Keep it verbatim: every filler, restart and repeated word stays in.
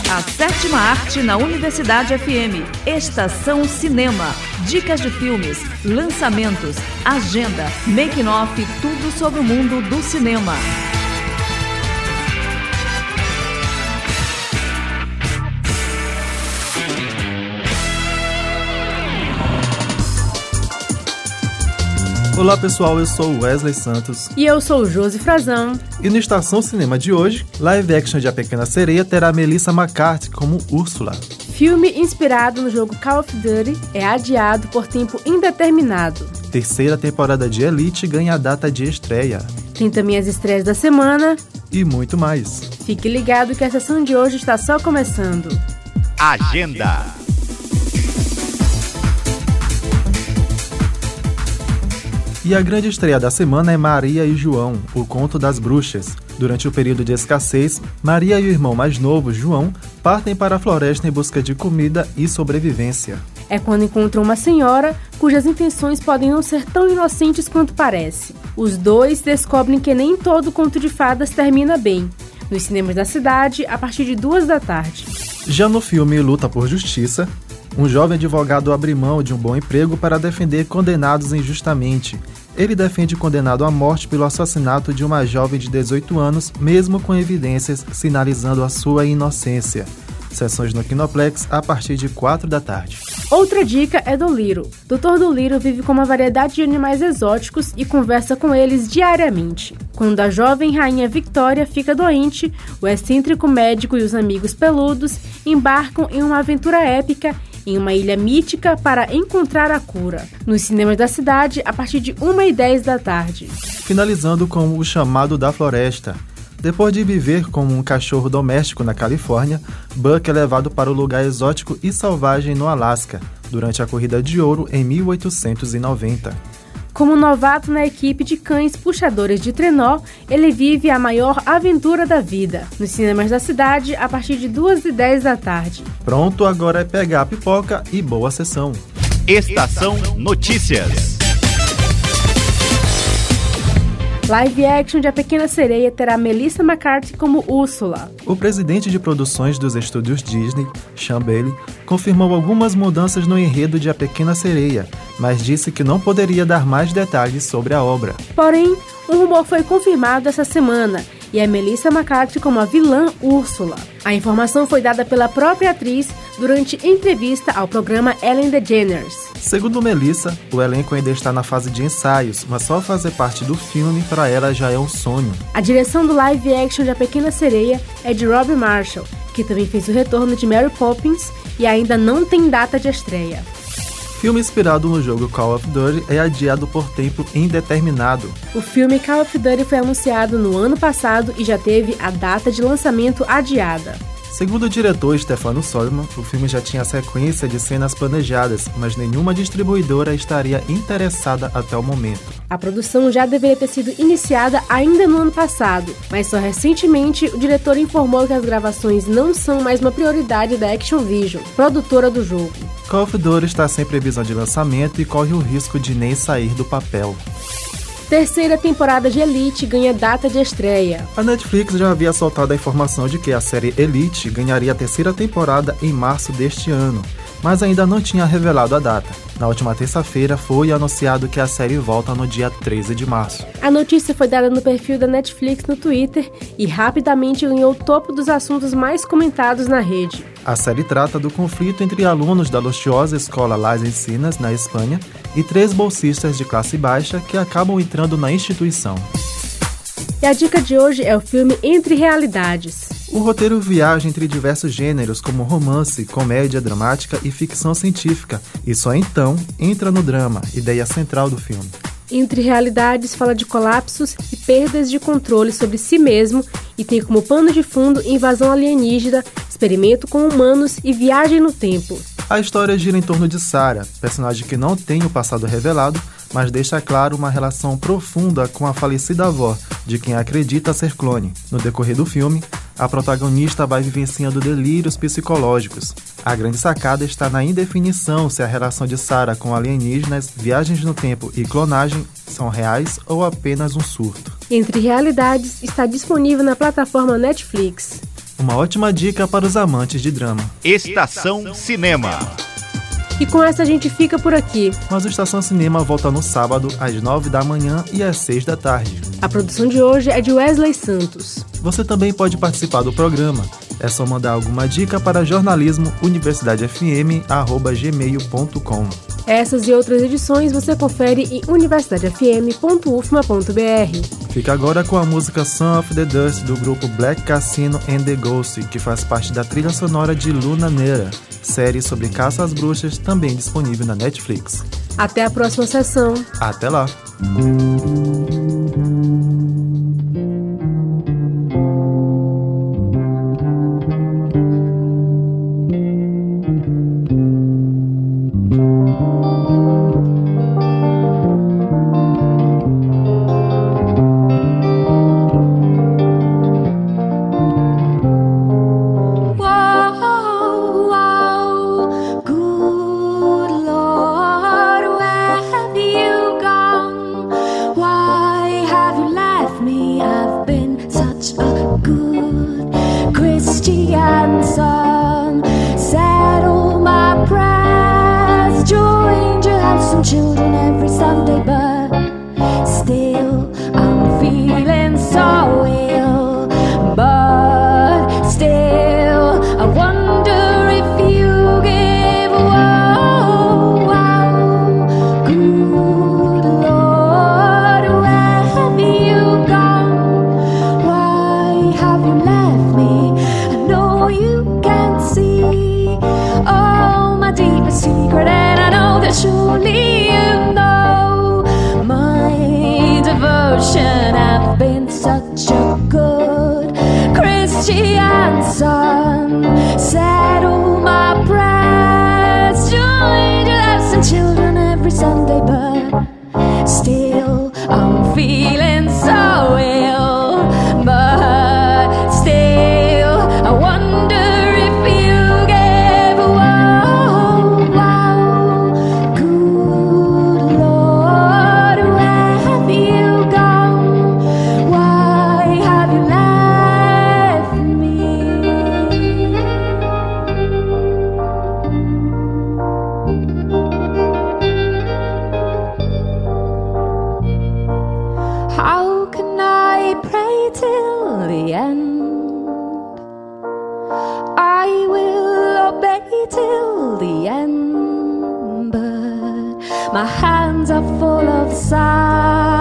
A sétima arte na Universidade F M. Estação Cinema. Dicas de filmes, lançamentos, agenda, making-off, tudo sobre o mundo do cinema. Olá pessoal, eu sou o Wesley Santos. E eu sou o Josi Frazão. E no Estação Cinema de hoje, live action de A Pequena Sereia terá Melissa McCarthy como Úrsula. Filme inspirado no jogo Call of Duty é adiado por tempo indeterminado. Terceira temporada de Elite ganha a data de estreia. Tem também as estreias da semana. E muito mais. Fique ligado que a sessão de hoje está só começando. Agenda. E a grande estreia da semana é Maria e João, o conto das bruxas. Durante o período de escassez, Maria e o irmão mais novo, João, partem para a floresta em busca de comida e sobrevivência. É quando encontram uma senhora cujas intenções podem não ser tão inocentes quanto parece. Os dois descobrem que nem todo conto de fadas termina bem. Nos cinemas da cidade, a partir de duas da tarde. Já no filme Luta por Justiça, um jovem advogado abre mão de um bom emprego para defender condenados injustamente. Ele defende condenado à morte pelo assassinato de uma jovem de dezoito anos, mesmo com evidências sinalizando a sua inocência. Sessões no Kinoplex a partir de quatro da tarde. Outra dica é Dolittle. doutor Dolittle vive com uma variedade de animais exóticos e conversa com eles diariamente. Quando a jovem rainha Victoria fica doente, o excêntrico médico e os amigos peludos embarcam em uma aventura épica em uma ilha mítica para encontrar a cura. Nos cinemas da cidade, a partir de uma e dez da tarde. Finalizando com O Chamado da Floresta. Depois de viver como um cachorro doméstico na Califórnia, Buck é levado para o lugar exótico e selvagem no Alasca, durante a Corrida de Ouro em mil oitocentos e noventa. Como novato na equipe de cães puxadores de trenó, ele vive a maior aventura da vida. Nos cinemas da cidade, a partir de duas e dez da tarde. Pronto, agora é pegar a pipoca e boa sessão. Estação Notícias. Live action de A Pequena Sereia terá Melissa McCarthy como Úrsula. O presidente de produções dos estúdios Disney, Sean Bailey, confirmou algumas mudanças no enredo de A Pequena Sereia, mas disse que não poderia dar mais detalhes sobre a obra. Porém, um rumor foi confirmado essa semana e é Melissa McCarthy como a vilã Úrsula. A informação foi dada pela própria atriz durante entrevista ao programa Ellen DeGeneres. Segundo Melissa, o elenco ainda está na fase de ensaios, mas só fazer parte do filme para ela já é um sonho. A direção do live action de A Pequena Sereia é de Rob Marshall, que também fez o retorno de Mary Poppins e ainda não tem data de estreia. Filme inspirado no jogo Call of Duty é adiado por tempo indeterminado. O filme Call of Duty foi anunciado no ano passado e já teve a data de lançamento adiada. Segundo o diretor Stefano Sollmann, o filme já tinha sequência de cenas planejadas, mas nenhuma distribuidora estaria interessada até o momento. A produção já deveria ter sido iniciada ainda no ano passado, mas só recentemente o diretor informou que as gravações não são mais uma prioridade da Action Vision, produtora do jogo. Call of Duty está sem previsão de lançamento e corre o risco de nem sair do papel. Terceira temporada de Elite ganha data de estreia. A Netflix já havia soltado a informação de que a série Elite ganharia a terceira temporada em março deste ano, mas ainda não tinha revelado a data. Na última terça-feira foi anunciado que a série volta no dia treze de março. A notícia foi dada no perfil da Netflix no Twitter e rapidamente ganhou o topo dos assuntos mais comentados na rede. A série trata do conflito entre alunos da luxuosa escola Las Encinas, na Espanha, e três bolsistas de classe baixa que acabam entrando na instituição. E a dica de hoje é o filme Entre Realidades. O roteiro viaja entre diversos gêneros como romance, comédia dramática e ficção científica, e só então entra no drama, ideia central do filme. Entre Realidades fala de colapsos e perdas de controle sobre si mesmo e tem como pano de fundo invasão alienígena, experimento com humanos e viagem no tempo. A história gira em torno de Sarah, personagem que não tem o passado revelado, mas deixa claro uma relação profunda com a falecida avó, de quem acredita ser clone. No decorrer do filme, a protagonista vai vivenciando delírios psicológicos. A grande sacada está na indefinição se a relação de Sarah com alienígenas, viagens no tempo e clonagem são reais ou apenas um surto. Entre Realidades está disponível na plataforma Netflix. Uma ótima dica para os amantes de drama. Estação Cinema. E com essa a gente fica por aqui. Mas o Estação Cinema volta no sábado, às nove da manhã e às seis da tarde. A produção de hoje é de Wesley Santos. Você também pode participar do programa. É só mandar alguma dica para jornalismo universidade f m arroba gmail ponto com. Essas e outras edições você confere em universidade f m ponto u f m a ponto b r. Fica agora com a música Son of the Dust do grupo Black Casino and the Ghost, que faz parte da trilha sonora de Luna Negra, série sobre caça às bruxas, também disponível na Netflix. Até a próxima sessão. Até lá! Children every Sunday, but still I'm feeling so ill. But still I wonder if you give. Whoa, whoa, good Lord, where have you gone? Why have you left me? I know you can't see all my deepest secret, and I know that surely I've been such a good Christian son. Settle my prayers, join your lives and children every Sunday, but still I'm feeling so ill. But still I wonder if you gave. Whoa, whoa, good Lord, where have you gone? Why have you left me? How can I pray till the end? I will obey till the end, but my hands are full of sighs.